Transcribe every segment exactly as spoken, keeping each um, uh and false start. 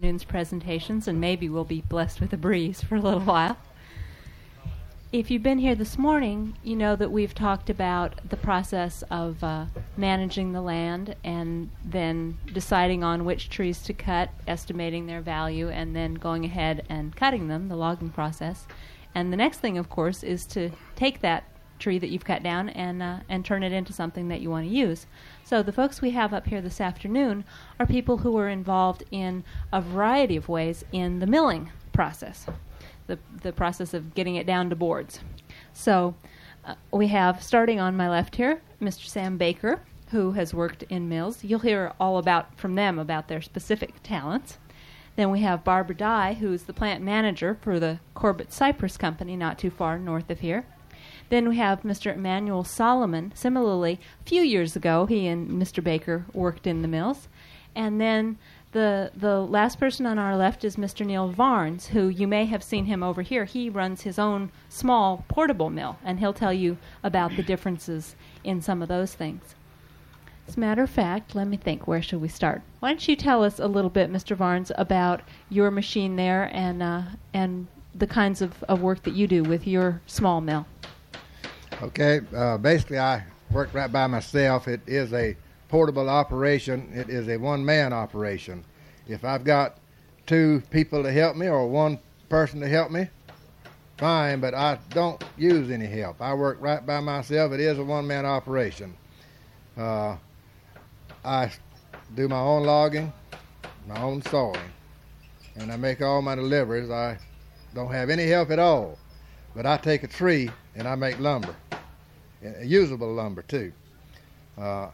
afternoon's presentations, and maybe we'll be blessed with a breeze for a little while. If you've been here this morning, you know that we've talked about the process of uh, managing the land and then deciding on which trees to cut, estimating their value, and then going ahead and cutting them, the logging process. And the next thing, of course, is to take that tree that you've cut down and uh, and turn it into something that you want to use. So the folks we have up here this afternoon are people who are involved in a variety of ways in the milling process. The, the process of getting it down to boards. So uh, we have, starting on my left here, Mister Sam Baker, who has worked in mills. You'll hear all about from them about their specific talents. Then we have Barbara Dye, who's the plant manager for the Corbett Cypress Company, not too far north of here. Then we have Mister Emmanuel Solomon. Similarly, a few years ago, he and Mister Baker worked in the mills. And then The the last person on our left is Mister Neil Varnes, who you may have seen him over here. He runs his own small portable mill, and he'll tell you about the differences in some of those things. As a matter of fact, let me think, where should we start? Why don't you tell us a little bit, Mister Varnes, about your machine there and uh, and the kinds of, of work that you do with your small mill. Okay, uh, basically I work right by myself. It is a portable operation. It is a one-man operation. If I've got two people to help me or one person to help me, fine, but I don't use any help. I work right by myself. It is a one-man operation. Uh, I do my own logging, my own sawing, and I make all my deliveries. I don't have any help at all, but I take a tree and I make lumber, usable lumber too. Uh,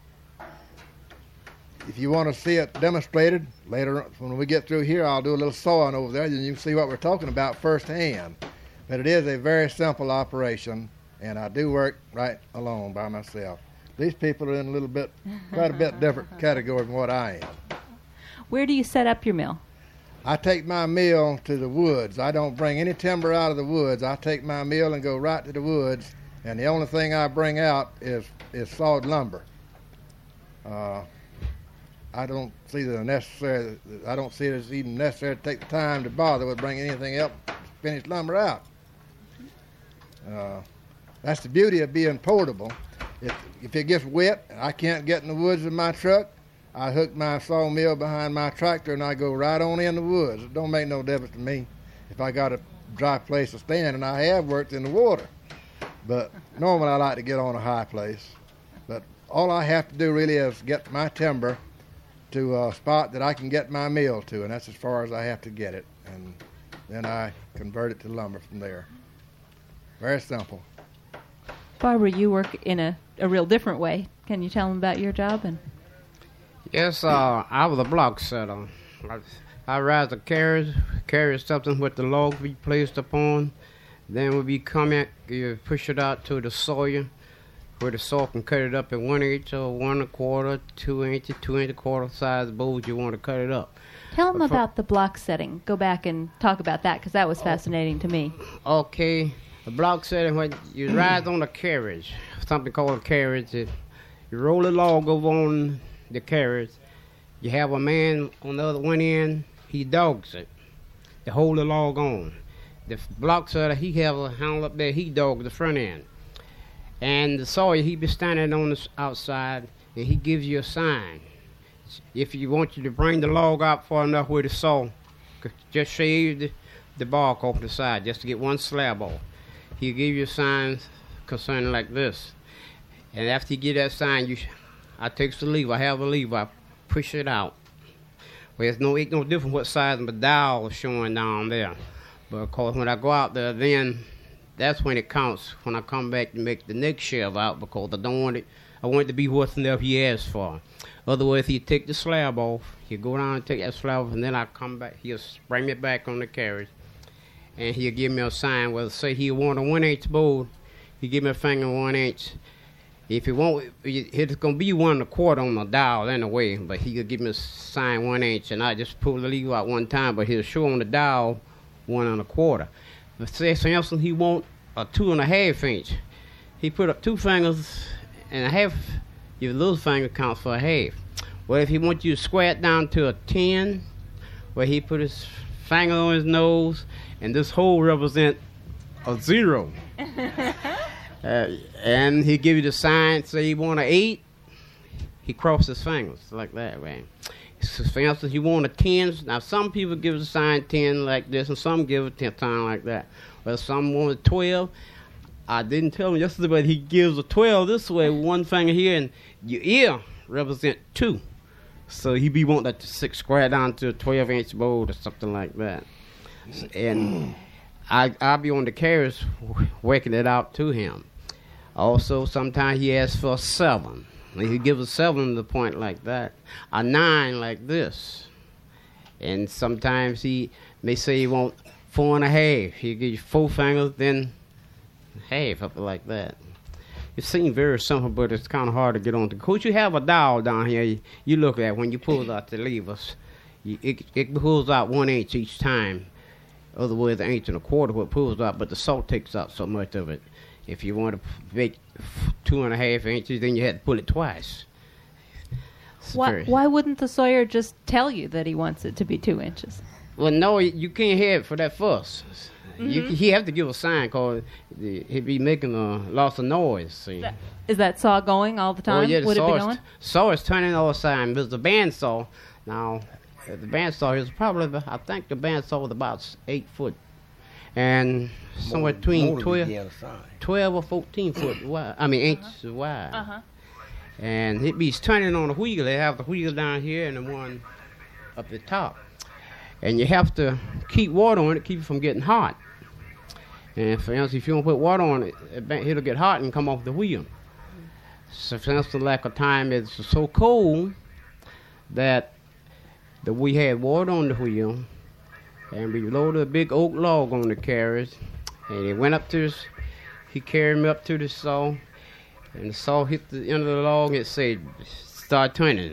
If you want to see it demonstrated later, when we get through here, I'll do a little sawing over there, and you can see what we're talking about firsthand. But it is a very simple operation, and I do work right alone by myself. These people are in a little bit, quite a bit different category than what I am. Where do you set up your mill? I take my mill to the woods. I don't bring any timber out of the woods. I take my mill and go right to the woods, and the only thing I bring out is, is sawed lumber. Uh, I don't see the necessary. I don't see it as even necessary to take the time to bother with bringing anything else finished lumber out. Uh, that's the beauty of being portable. If, if it gets wet and I can't get in the woods with my truck, I hook my sawmill behind my tractor and I go right on in the woods. It don't make no difference to me if I got a dry place to stand, and I have worked in the water. But normally I like to get on a high place. But all I have to do really is get my timber to a spot that I can get my mill to, and that's as far as I have to get it. And then I convert it to lumber from there. Very simple. Barbara, you work in a, a real different way. Can you tell them about your job? And Yes, uh, I was a block setter. I, I ride the carriage, carry something with the log be placed upon. Then when we come in, you push it out to the sawyer, where the saw can cut it up in one inch or one and a quarter, two inches, two inch and a quarter size bowls you want to cut it up. Tell them about the block setting. Go back and talk about that, because that was fascinating to me. Okay, the block setting, when you ride on a carriage, something called a carriage. It, you roll the log over on the carriage. You have a man on the other one end. He dogs it to hold the log on. The block setter, he have a handle up there. He dogs the front end. And the sawyer, he be standing on the outside, and he gives you a sign. If you want you to bring the log out far enough with the saw, just shave the, the bark off the side, just to get one slab off. He'll give you signs concerning like this. And after you get that sign, you, I take the lever. I have a lever. I push it out. Well, it's no, it's no different what size my dial is showing down there. But of course, when I go out there, then that's when it counts, when I come back to make the next shave out, because I don't want it, I want it to be what's enough he asked for. Otherwise, he'll take the slab off, he'll go down and take that slab off, and then I come back, he'll bring me back on the carriage, and he'll give me a sign, whether say he want a one inch board, he'll give me a finger one inch. If he want, it's going to be one and a quarter on the dial anyway, but he'll give me a sign one inch, and I just pull the lever out one time, but he'll show on the dial one and a quarter. But say something he want a two and a half inch. He put up two fingers and a half. Your little finger counts for a half. Well, if he wants you to square it down to a ten where he put his finger on his nose, and this hole represent a zero. uh, and he give you the sign, say you want an eight, he cross his fingers like that, man. So for instance, you want a ten. Now some people give the sign ten like this, and some give it ten sign like that. Well, some want a twelve. I didn't tell him yesterday, but he gives a twelve this way, one finger here, and your ear represent two. So he be wanting that to six square down to a twelve inch bowl or something like that. And I I'll be on the carriage working it out to him. Also, sometimes he asks for a seven. He gives a seven to the point like that, a nine like this. And sometimes he may say he want four and a half. He'll give you four fingers, then half up like that. It seems very simple, but it's kind of hard to get on. Of course, you have a dial down here you, you look at when you pull out the levers. You, it, it pulls out one inch each time. Otherwise, an inch and a quarter what pulls out, but the salt takes out so much of it. If you want to make two and a half inches, then you had to pull it twice. Why, why wouldn't the sawyer just tell you that he wants it to be two inches? Well, no, you can't have it for that fuss. Mm-hmm. You, he have to give a sign because he'd be making a lots of noise. See. That, is that saw going all the time? Oh, yeah, the Would saw it be is, going? saw is turning all the time. There's the bandsaw. Now, the bandsaw is probably, I think the bandsaw was about eight foot. And somewhere more, between more twelve, twelve or fourteen foot wide. I mean, uh-huh. inches wide. Uh-huh. And it be turning on the wheel. They have the wheel down here and the one up the top. And you have to keep water on it, keep it from getting hot. And for instance, if you don't put water on it, it'll get hot and come off the wheel. So for instance, like a time it's so cold that the, we had water on the wheel. And we loaded a big oak log on the carriage, and he went up to this, he carried me up to the saw, and the saw hit the end of the log, and it said, start turning.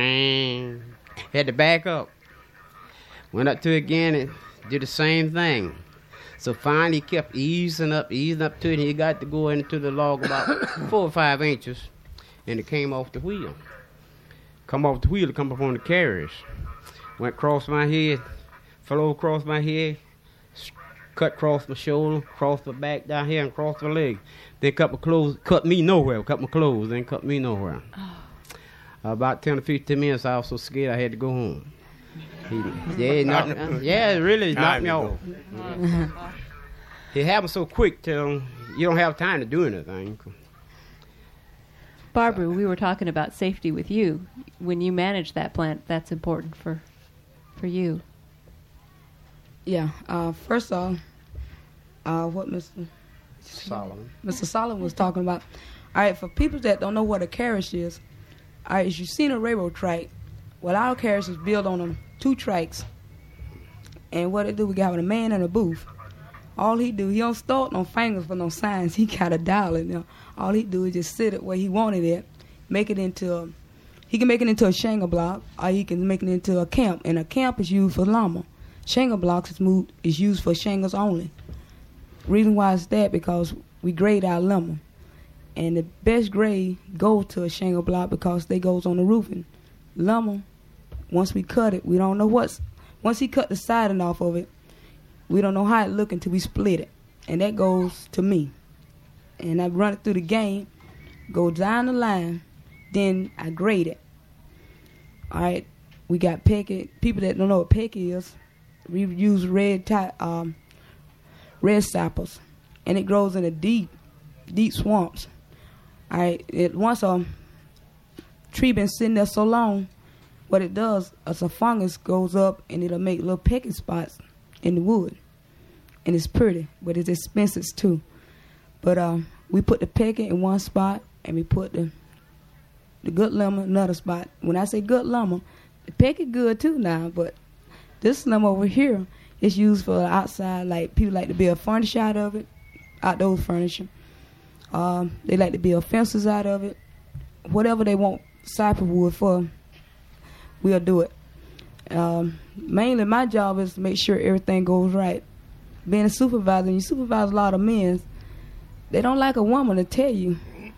Had to back up. Went up to it again and did the same thing. So finally he kept easing up, easing up to it, and he got to go into the log about four or five inches, and it came off the wheel. Come off the wheel, come up on the carriage. Went across my head. Flew across my head, cut across my shoulder, crossed my back down here, and crossed my leg. Then cut my clothes, cut me nowhere, cut my clothes, then cut me nowhere. Oh. Uh, about ten or fifteen minutes, I was so scared I had to go home. He, yeah, he knocked, uh, yeah, it really knocked me off. It happened so quick till you don't have time to do anything. Barbara, we were talking about safety with you. When you manage that plant, that's important for, for you. Yeah. Uh, first off, uh, what Mister Solomon. Mister Solomon was talking about. All right, for people that don't know what a carriage is, all right, if you've seen a railroad track, well, our carriage is built on them two tracks. And what it do, we got a man in a booth. All he do, he don't start no fingers for no signs. He got a dial in there. All he do is just sit it where he wanted it, make it into a, he can make it into a shingle block, or he can make it into a camp. And a camp is used for lumber. Shingle blocks is moved is used for shingles only. Reason why is that because we grade our lumber, and the best grade goes to a shingle block because they goes on the roofing. Lumber, once we cut it, we don't know what's. Once he cut the siding off of it, we don't know how it look until we split it, and that goes to me. And I run it through the game, go down the line, then I grade it. All right, we got pecky. People that don't know what pecky is. We use red ty- um, red sapples, and it grows in the deep, deep swamps. All right, it once a tree been sitting there so long, what it does is a fungus goes up and it'll make little pecking spots in the wood, and it's pretty, but it's expensive too. But um, we put the pecky in one spot, and we put the the good lumber in another spot. When I say good lumber, the pecky good too now, but this lumber over here is used for outside, like people like to build furniture out of it, outdoor furniture. Um, they like to build fences out of it. Whatever they want cypress wood for, we'll do it. Um, mainly my job is to make sure everything goes right. Being a supervisor, and you supervise a lot of men, they don't like a woman to tell you,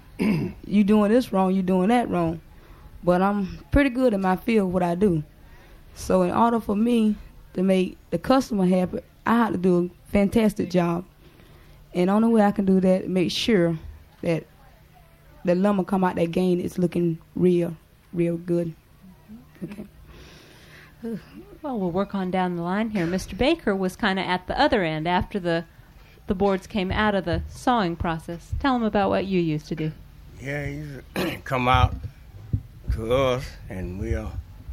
you doing this wrong, you doing that wrong. But I'm pretty good in my field, what I do. So in order for me to make the customer happy, I have to do a fantastic job. And the only way I can do that, make sure that the lumber come out that gain is looking real, real good. Okay. Well, we'll work on down the line here. Mister Baker was kind of at the other end after the the boards came out of the sawing process. Tell him about what you used to do. Yeah, he used to come out to us, and we'll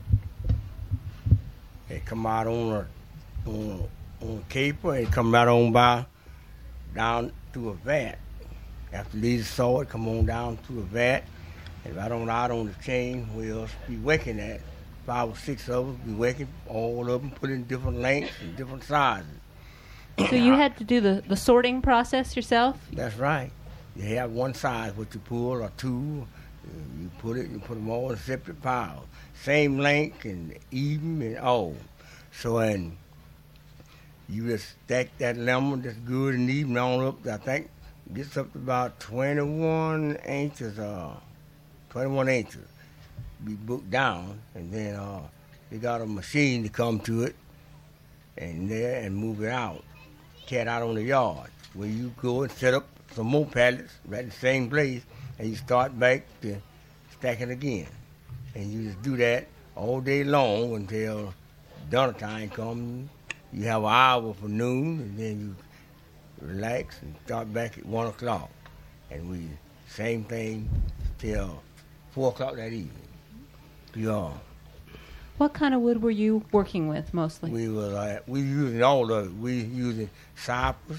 they come out on a on, on a caper and come right on by down to a vat. After these saw it, come on down to a vat, and right on out on the chain, we'll be working at five or six of us, be working all of them, put in different lengths and different sizes. So you had to do the, the sorting process yourself? That's right. You have one size, what you pull, or two. You put it, you put them all in separate piles. Same length and even and all. So, and you just stack that lemon just good and even on up. I think it gets up to about twenty-one inches, uh, twenty-one inches. Be booked down, and then uh, they got a machine to come to it and there and move it out. Cat out on the yard where you go and set up some more pallets right in the same place, and you start back to stack it again. And you just do that all day long until dinner time comes. You have an hour for noon, and then you relax and start back at one o'clock. And we same thing till four o'clock that evening. Yeah. What kind of wood were you working with mostly? We were uh, we using all of it. We using cypress,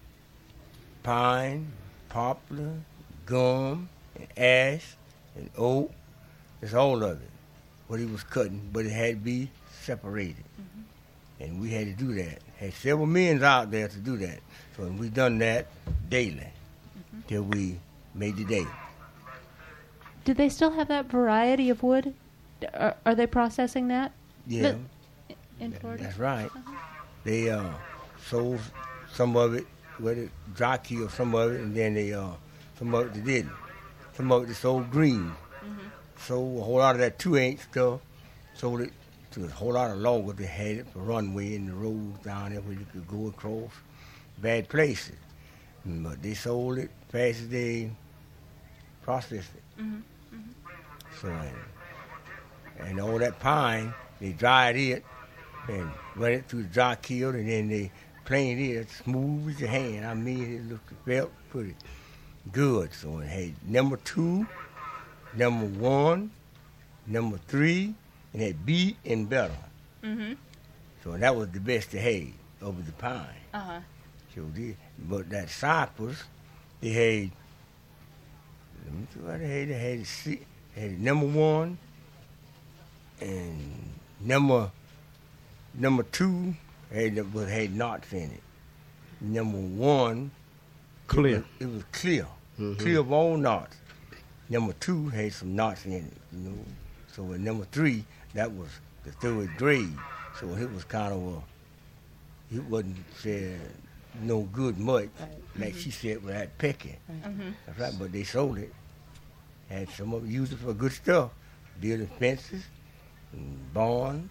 pine, poplar, gum, and ash, and oak. It's all of it. What he was cutting, but it had to be separated, mm-hmm. and we had to do that. Had several men out there to do that. So we done that daily mm-hmm. till we made the day. Do they still have that variety of wood? Are, are they processing that? Yeah. In Florida? That's right. Uh-huh. They uh, sold some of it, with it dry killed some of it, and then they uh, some of it they didn't. Some of it they sold green. Mm-hmm. Sold a whole lot of that two-inch stuff. Sold it to a whole lot of loggers. They had it for runway in the roads down there where you could go across bad places. But they sold it fast as they processed it. Mm-hmm. Mm-hmm. So. And, And all that pine, they dried it and run it through the dry kiln, and then they planed it smooth as your hand. I mean, it looked, felt pretty good. So it had number two, number one, number three, and it had B and better. Mm-hmm. So that was the best they had over the pine. Uh-huh. So they, but that cypress, they had, let me see what they had. They had, C, they had number one, and number number two had was had knots in it. Number one, clear. It was, it was clear, mm-hmm. clear of all knots. Number two had some knots in it, you know. So with number three, that was the third grade. So it was kind of a, it wasn't said no good much, right. like mm-hmm. she said with that pecking. Right. Mm-hmm. That's right, but they sold it. Had some of it used it for good stuff, building fences. Barn,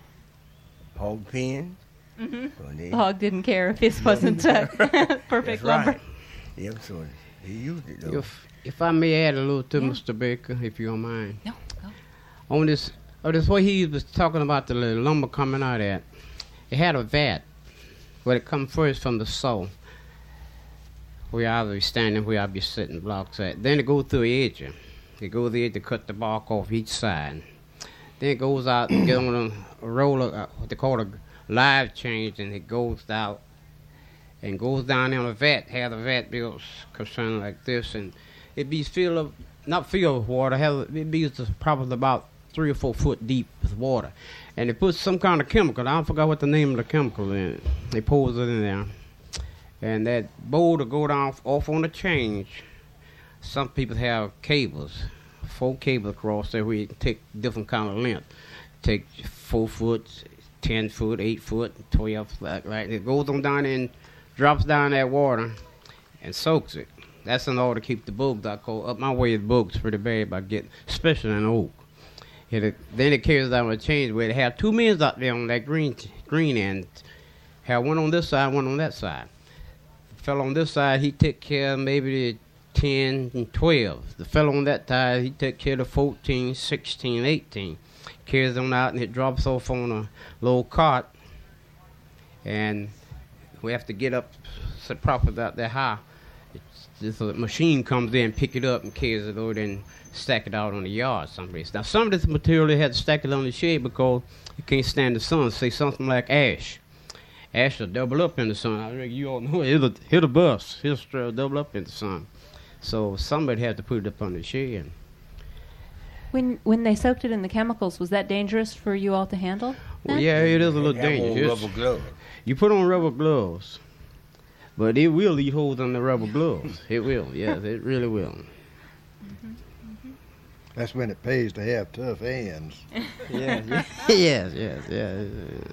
hog pen. Mm-hmm. So they, the hog didn't care if this wasn't uh, perfect That's lumber. Right. Yep, so he used it though. If, if I may add a little to yeah. Mister Baker, if you don't mind. No, go. On this, on this way he was talking about the little lumber coming out at, it had a vat where it come first from the saw, where I be standing, where I be sitting blocks at. Then it go through the edge. It go the edge to cut the bark off each side. Then it goes out and get on a roller, uh, what they call a live change, and it goes out and goes down in a vat, have the vat built concerning like this, and it be filled of, not filled with water, have, it be probably about three or four foot deep with water. And they put some kind of chemical, I don't forget what the name of the chemical in it. They pour it in there. And that bowl to go down off on the change. Some people have cables. Four cables across there where you can take different kind of length. Take four foot, ten foot, eight foot, twelve, like right. It goes on down and drops down that water and soaks it. That's in order to keep the bugs out cold. Up my way, the bugs pretty bad by getting, especially in oak. It, then it carries down a change where they have two men out there on that green screen and have one on this side, one on that side. The fellow on this side, he took care of maybe the ten and twelve. The fellow on that side, he took care of the fourteen, sixteen, eighteen. Carries them out and it drops off on a little cart. And we have to get up so proper out there high. It's, this a machine comes in, pick it up and carries it over there and stack it out on the yard someplace. Now some of this material they had to stack it on the shade because you can't stand the sun. Say something like ash. Ash will double up in the sun. I reckon you all know it. It'll hit a bus. It'll straight double up in the sun. So somebody had to put it up on the shade. When when they soaked it in the chemicals, was that dangerous for you all to handle? Well, yeah, it is a little Have on dangerous. rubber gloves. You put on rubber gloves, but it will leave holes on the rubber gloves. It will, yes, it really will. That's when it pays to have tough hands. Yeah, yeah. yes, yes, yes.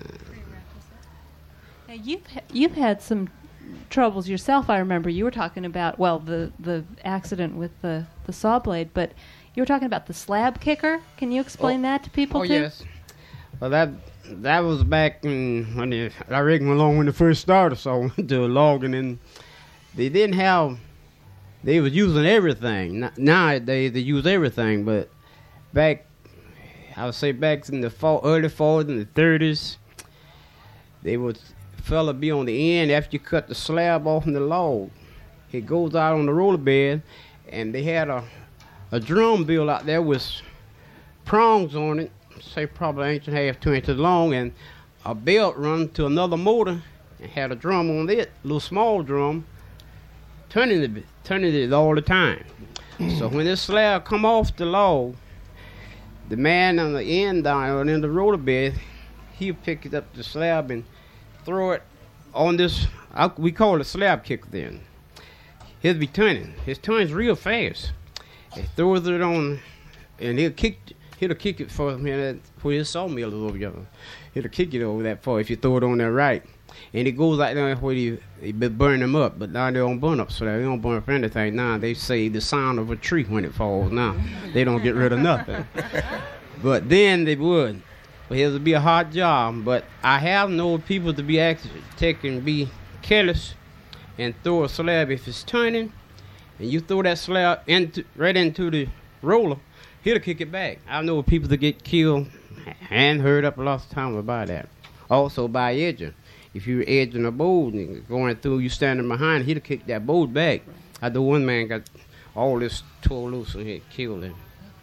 Now you've ha- you've had some troubles yourself. I remember you were talking about well the the accident with the the saw blade, but you were talking about the slab kicker. Can you explain Oh. that to people Oh too? yes. Well, that that was back in when it, I reckon along when it first started. So the logging and they didn't have. They was using everything. N- Nowadays they use everything, but back I would say back in the fall, early forties and the thirties, they would fella be on the end after you cut the slab off in the log. It goes out on the roller bed, and they had a a drum built out there with prongs on it, say probably an inch and a half, two inches long, and a belt run to another motor and had a drum on it, a little small drum, turning it, turning it all the time. So when this slab come off the log, the man on the end down in the roller bed, he'll pick it up the slab and throw it on this, I, we call it slab kicker then. He'll be turning. His turns real fast. He throws it on, and he'll kick, he'll kick it for him for his sawmill is over there. He'll kick it over that far if you throw it on there right. And it goes like that where he, he burn them up, but now they don't burn up, so they don't burn up anything. Now they say the sound of a tree when it falls. Now they don't get rid of nothing. But then they would. But it would be a hard job. But I have known people to be actually take and be careless and throw a slab if it's turning, and you throw that slab into right into the roller, he'll kick it back. I know people that get killed and hurt up a lot of time by that. Also by edging. If you're edging a boat and going through, you standing behind, he'll kick that boat back. I know one man got all this tore loose and he killed him.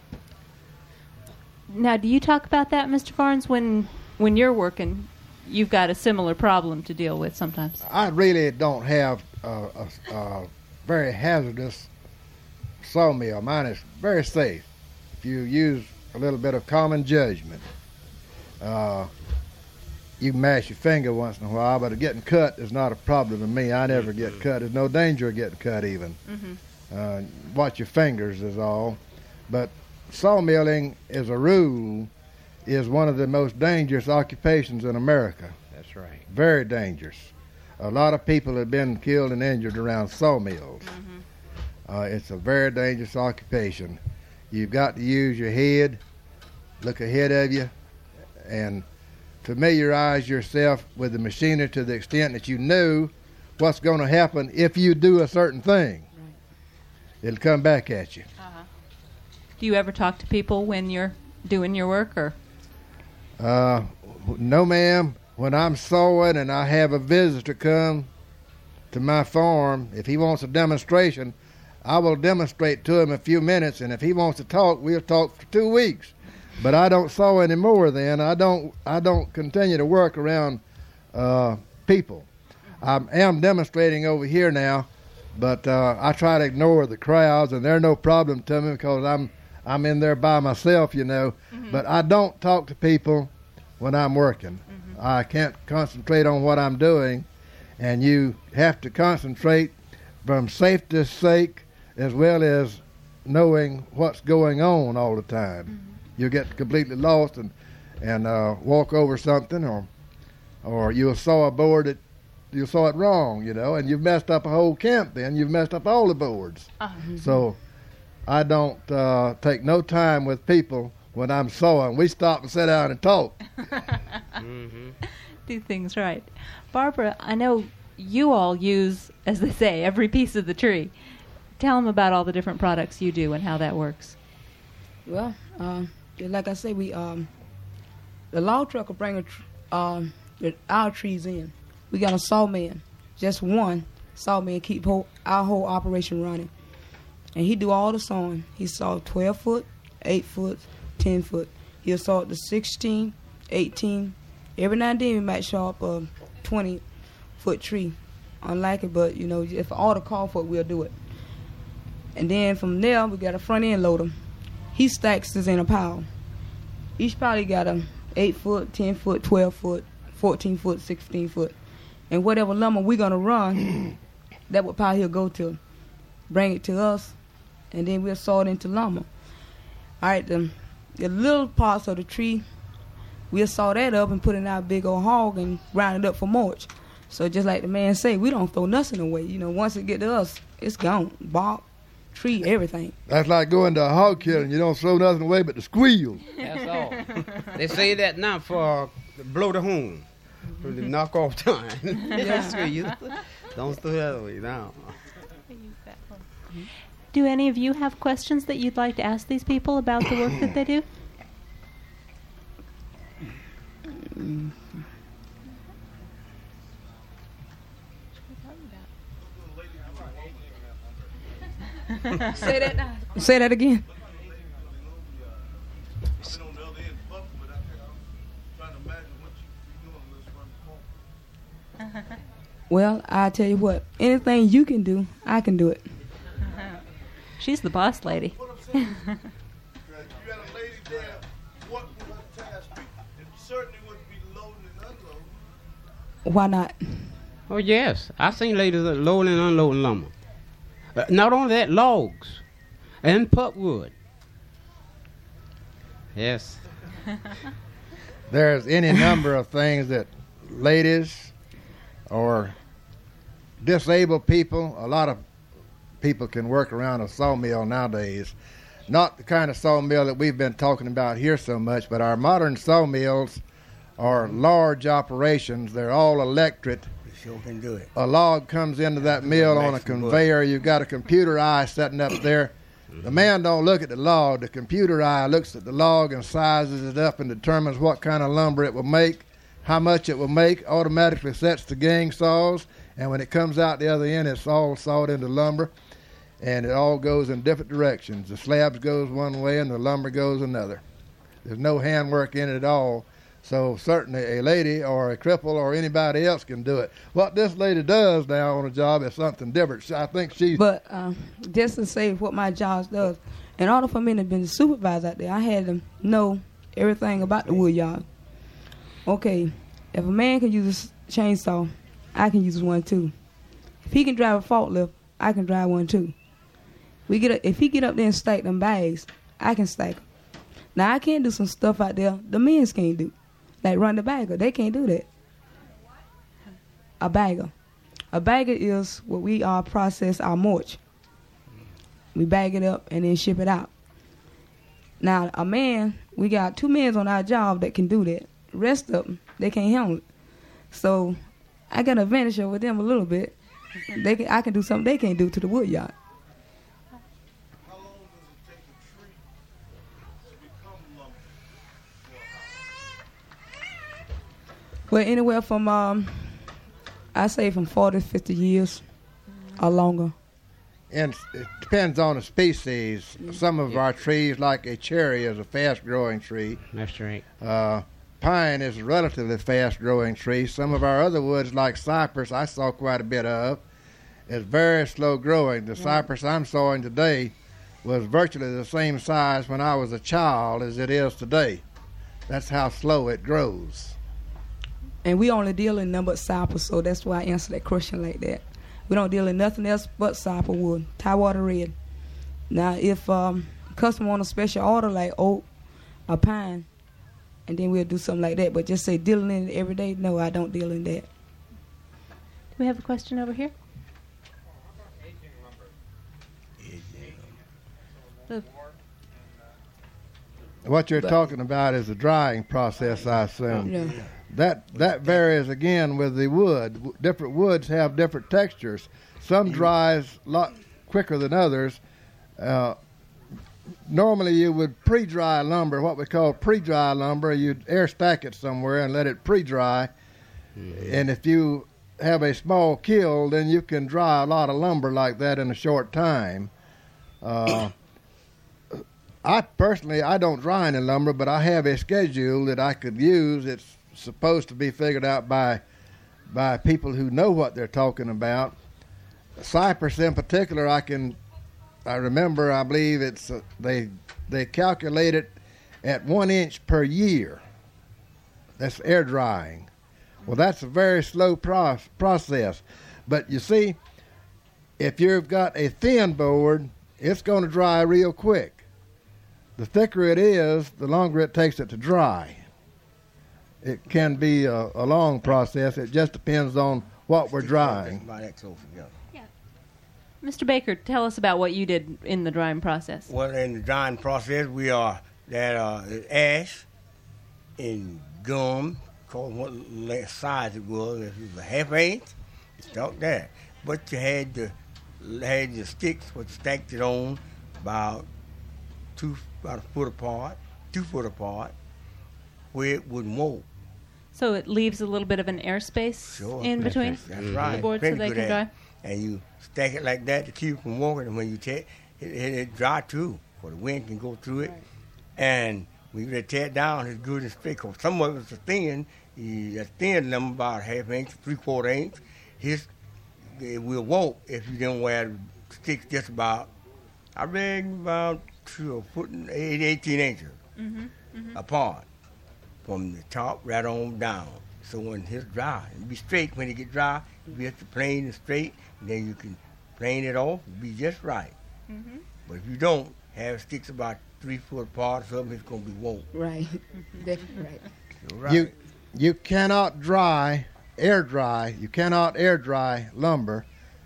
Now, do you talk about that, Mister Farnes, when when you're working? You've got a similar problem to deal with sometimes. I really don't have a, a, a very hazardous sawmill. Mine is very safe if you use a little bit of common judgment. Uh, you can mash your finger once in a while, but getting cut is not a problem to me. I never get cut. There's no danger of getting cut even. Mm-hmm. Uh, watch your fingers is all. But sawmilling, as a rule, is one of the most dangerous occupations in America. That's right. Very dangerous. A lot of people have been killed and injured around sawmills. Mm-hmm. Uh, it's a very dangerous occupation. You've got to use your head, look ahead of you, and familiarize yourself with the machinery to the extent that you know what's going to happen if you do a certain thing. Right. It'll come back at you. Uh-huh. Do you ever talk to people when you're doing your work, or? Uh, no, ma'am. When I'm sawing and I have a visitor come to my farm, if he wants a demonstration, I will demonstrate to him in a few minutes, and if he wants to talk, we'll talk for two weeks. But I don't saw anymore then. I don't I don't continue to work around uh, people. I am demonstrating over here now, but uh, I try to ignore the crowds, and they're no problem to me because I'm I'm in there by myself, you know. Mm-hmm. But I don't talk to people when I'm working. Mm-hmm. I can't concentrate on what I'm doing, and you have to concentrate from safety's sake as well as knowing what's going on all the time. Mm-hmm. You'll get completely lost and and uh, walk over something, or or you'll saw a board that you saw it wrong, you know, and you've messed up a whole camp. Then you've messed up all the boards. Uh-huh. So I don't uh, take no time with people when I'm sawing. We stop and sit down and talk. Mm-hmm. do things right. Barbara, I know you all use, as they say, every piece of the tree. Tell them about all the different products you do and how that works. Well, um, just like I say, we um, the log truck will bring a tr- um, the- our trees in. We got a sawman, just one sawman keep whole, our whole operation running, and he do all the sawing. He saw twelve foot, eight foot, ten foot. He'll saw the sixteen, eighteen. Every now and then we might show up a twenty foot tree. Unlike it, but you know, if all the call for it, we'll do it. And then from there, we got a front end loader. He stacks this in a pile. Each pile he got a eight foot, ten foot, twelve foot, fourteen foot, sixteen foot. And whatever lumber we're gonna run, that what pile he'll go to. Bring it to us, and then we'll saw it into lumber. All right, the, the little parts of the tree, we'll saw that up and put it in our big old hog and grind it up for mulch. So just like the man say, we don't throw nothing away. You know, once it get to us, it's gone. Bark, tree, everything. That's like going to a hog kill and you don't throw nothing away but the squeal. That's all. They say that now for uh, blow the horn, for the knock off time. That's good. You don't throw that away now. Do any of you have questions that you'd like to ask these people about the work that they do? Say that now. Say that again. Well, I tell you what, anything you can do, I can do it. She's the boss lady. What I'm saying is, you got a lady there, what would her task be? It certainly wouldn't be loading and unloading. Why not? Oh yes, I've seen ladies that loading and unloading lumber. Uh, not only that, logs and pulpwood. Yes. There's any number of things that ladies or disabled people, a lot of people can work around a sawmill nowadays. Not the kind of sawmill that we've been talking about here so much, but our modern sawmills are large operations. They're all electric. You sure can do it. A log comes into that mill on a conveyor. You've got a computer eye sitting up there. The man don't look at the log. The computer eye looks at the log and sizes it up and determines what kind of lumber it will make, how much it will make, automatically sets the gang saws, and when it comes out the other end, it's all sawed into lumber, and it all goes in different directions. The slabs goes one way and the lumber goes another. There's no handwork in it at all. So certainly a lady or a cripple or anybody else can do it. What this lady does now on a job is something different. I think she's... But um, just to say what my job does, in order for me to be the supervisor out there, I had to know everything about the wood yard. Okay, if a man can use a chainsaw, I can use one too. If he can drive a forklift, I can drive one too. We get a, if he get up there and stack them bags, I can stack them. Now I can't do some stuff out there the men can't do. Like run the bagger. They can't do that. A bagger. A bagger is what we uh, process our mulch. We bag it up and then ship it out. Now, a man, we got two men on our job that can do that. The rest of them, they can't handle it. So I got an advantage over them a little bit. They can, I can do something they can't do to the wood yard. How long does it take a tree to become lumber for a house? Well, anywhere from, um, I say from forty to fifty years or longer. And it depends on the species. Some of our trees, like a cherry, is a fast-growing tree. That's right. Uh, pine is a relatively fast-growing tree. Some of our other woods, like cypress, I saw quite a bit of, is very slow-growing. The cypress I'm sawing today was virtually the same size when I was a child as it is today. That's how slow it grows. And we only deal in numbered cypress, so that's why I answer that question like that. We don't deal in nothing else but cypress wood, Tidewater red. Now, if um, customer want a special order like oak or pine, and then we'll do something like that. But just say dealing in it every day, no, I don't deal in that. Do we have a question over here? The What you're But- talking about is the drying process, I assume. Yeah. that that varies again with the wood. W- Different woods have different textures. Some dries a lot quicker than others. Uh, normally, you would pre-dry lumber, what we call pre-dry lumber. You'd air stack it somewhere and let it pre-dry. Mm-hmm. And if you have a small kiln, then you can dry a lot of lumber like that in a short time. Uh, I personally, I don't dry any lumber, but I have a schedule that I could use. It's supposed to be figured out by by people who know what they're talking about. Cypress in particular, I can, I remember, I believe it's uh, they they calculate it at one inch per year. That's air drying. Well, that's a very slow pro- process. But you see, if you've got a thin board, it's going to dry real quick. The thicker it is, the longer it takes it to dry. It can be a, a long process. It just depends on what we're drying. Mister Baker, tell us about what you did in the drying process. Well, in the drying process, we are that uh, ash and gum, called what le- size it was. If it was a half inch, it's not that. But you had the had the sticks, what stacked it on about two, about a foot apart, two foot apart, where it wouldn't warp. So it leaves a little bit of an airspace Sure, in that's, between that's right. the boards so they can dry. And you stack it like that to keep it from walking. And when you tear it, it, it dry too, for the wind can go through it. Right. And when you tear it down, it's good and straight. Cause some of it's a thin, a thin number about a half inch, three quarter inch. His it will warp if you don't wear sticks just about, I reckon about two, a foot and eight, eighteen inches mm-hmm, mm-hmm. apart from the top right on down. So when it's dry, it'll be straight. When it get dry, it'll be just plain and straight. And then you can plane it off. It'll be just right. Mm-hmm. But if you don't have sticks about three foot apart or something, it's going to be warm. Right. Definitely right. So, right. You you cannot dry, air dry, you cannot air dry lumber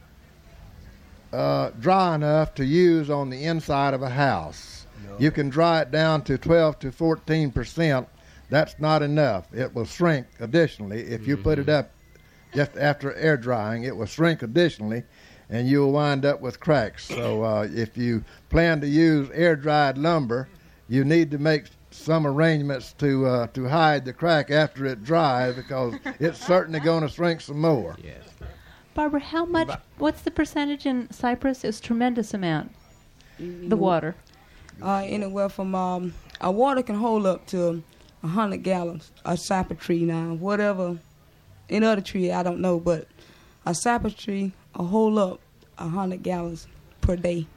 uh, dry enough to use on the inside of a house. No. You can dry it down to twelve to fourteen percent. That's not enough. It will shrink additionally. If you mm-hmm. put it up just after air drying, it will shrink additionally, and you'll wind up with cracks. So uh, if you plan to use air-dried lumber, you need to make some arrangements to uh, to hide the crack after it dries, because it's certainly going to shrink some more. Yes. Barbara, how much, what's the percentage in cypress? It's a tremendous amount, the water. Uh, anywhere from, um, our water can hold up to one hundred gallons, a cypress tree now, whatever. Any other tree, I don't know, but a cypress tree will hold up one hundred gallons per day.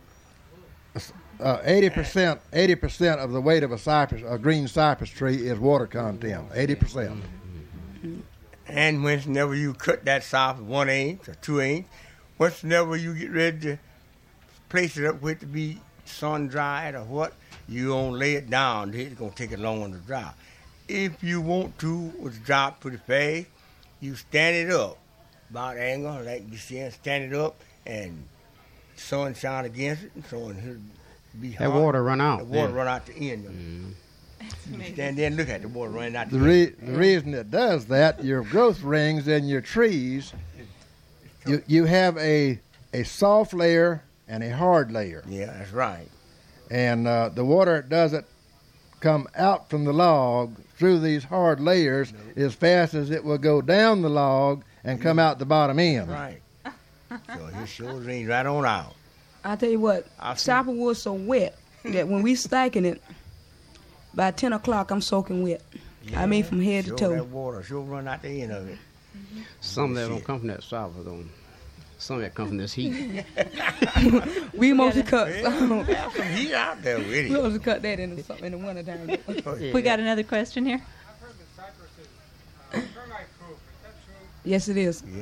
Uh, eighty percent, eighty percent of the weight of a cypress, a green cypress tree, is water content. Eighty percent. Mm-hmm. And whenever you cut that cypress one inch or two inch, whenever you get ready to place it up with it to be sun dried or what, you don't lay it down. It's gonna take it longer to dry. If you want to, it's dry pretty fast. You stand it up, about angle, like you see, stand it up, and sun shine against it, and so it'll be hot. That water run out. The water yeah. run out the end of it. Mm. You stand there and look at the water running out the, the re- The reason it does that, your growth rings in your trees, you, you have a, a soft layer and a hard layer. Yeah, that's right. And uh, the water doesn't come out from the log through these hard layers nope. as fast as it will go down the log and come out the bottom end. Right. So it sure rains right on out. I tell you what, cypress wood's so wet that when we stacking it, by ten o'clock I'm soaking wet. Yeah, I mean from head sure to toe. That water sure run out the end of it. Mm-hmm. Some of that don't come from that cypress though. Some of that come from this heat. we mostly cut. Well, there's some heat out there with it. We mostly cut that in the, in the wintertime. Yeah. We got another question here. I've heard that cypress is uh, termite proof. Is that true? Yes, it is. Yeah.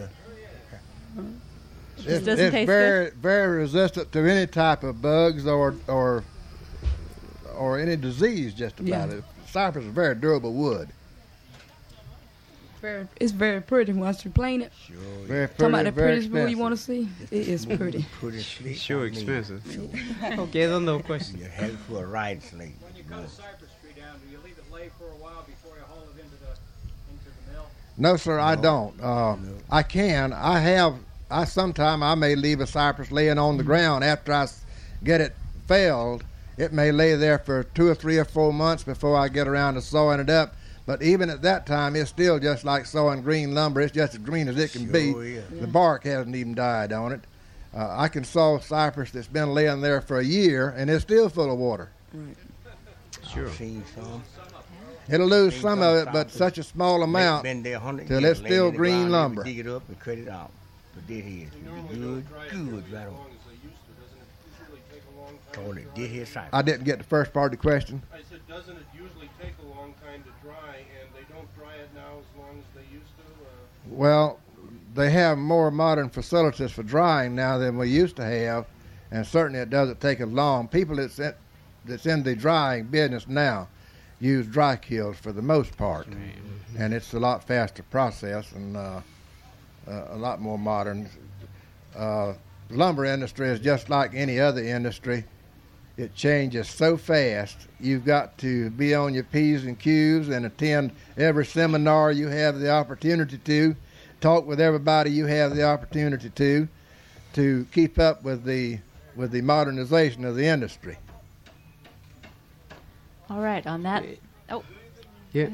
It, doesn't it's taste very good? very resistant to any type of bugs or or or any disease. Just about Yeah. it. Cypress is very durable wood. Very, it's very pretty once you plane it. Sure. Very Talking pretty, about the very prettiest wood you expensive. want to see. It is pretty. Pretty slick. Sure I mean, expensive. Sure. Okay, there's no question. You have it for a ride slate. When you cut a cypress tree down, do you leave it lay for a while before you haul it into the into the mill? No, sir, I don't. Uh, I can. I have. I sometime I may leave a cypress laying on the ground after I s- get it felled. It may lay there for two or three or four months before I get around to sawing it up. But even at that time, it's still just like sawing green lumber. It's just as green as it can be. Sure is. The bark hasn't even died on it. Uh, I can saw cypress that's been laying there for a year, and it's still full of water. Sure. I've seen some. It'll lose Seen some some of it, but cypress. such a small amount. Been there a hundred till years, it's laying still in the green ground, they lumber. Dig it up and cut it out. The deadhead. It'll be good, good right on. Call it deadhead cypress. I didn't get the first part of the question. I said, doesn't it usually take a long time to dry, and they don't dry it now as long as they used to? Uh, Well, they have more modern facilities for drying now than we used to have, and certainly it doesn't take as long. People that's in, that's in the drying business now use dry kilns for the most part, and it's a lot faster process and uh, uh, a lot more modern. Uh, lumber industry is just like any other industry. It changes so fast. You've got to be on your P's and Q's and attend every seminar you have the opportunity to, talk with everybody you have the opportunity to, to keep up with the with the modernization of the industry. All right, on that. Oh, Yeah.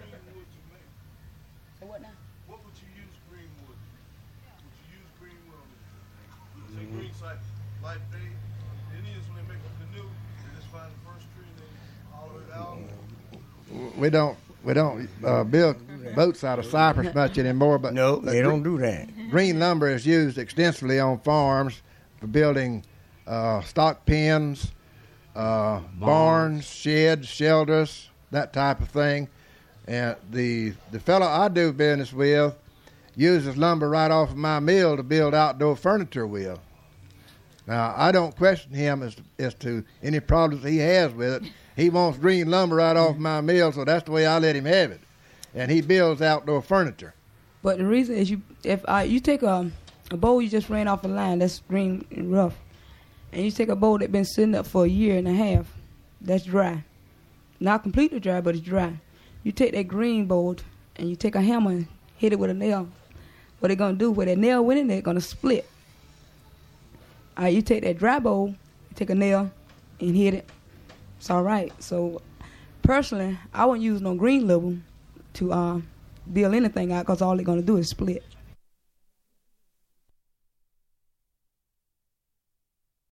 what would you use green wood? Would you use green wood on it? Would you say green cypress? Like they, Indians, when they make a canoe, they just find the first tree and they hollow it out. We don't we don't uh, build boats out of cypress much anymore, but No, but they don't do that. green lumber is used extensively on farms for building uh, stock pens, uh, barns, sheds, shelters, that type of thing. And the the fellow I do business with uses lumber right off of my mill to build outdoor furniture with. Now, I don't question him as, as to any problems he has with it. He wants green lumber right off my mill, so that's the way I let him have it. And he builds outdoor furniture. But the reason is you, if I, you take a, a bowl you just ran off a line that's green and rough, and you take a bowl that's been sitting up for a year and a half, that's dry. Not completely dry, but it's dry. You take that green bowl and you take a hammer and hit it with a nail. What they're gonna do with that nail went in there, it's gonna split. All right, you take that dry bowl, you take a nail and hit it. It's all right. So personally, I wouldn't use no green lumber to uh, build anything out because all they're gonna do is split.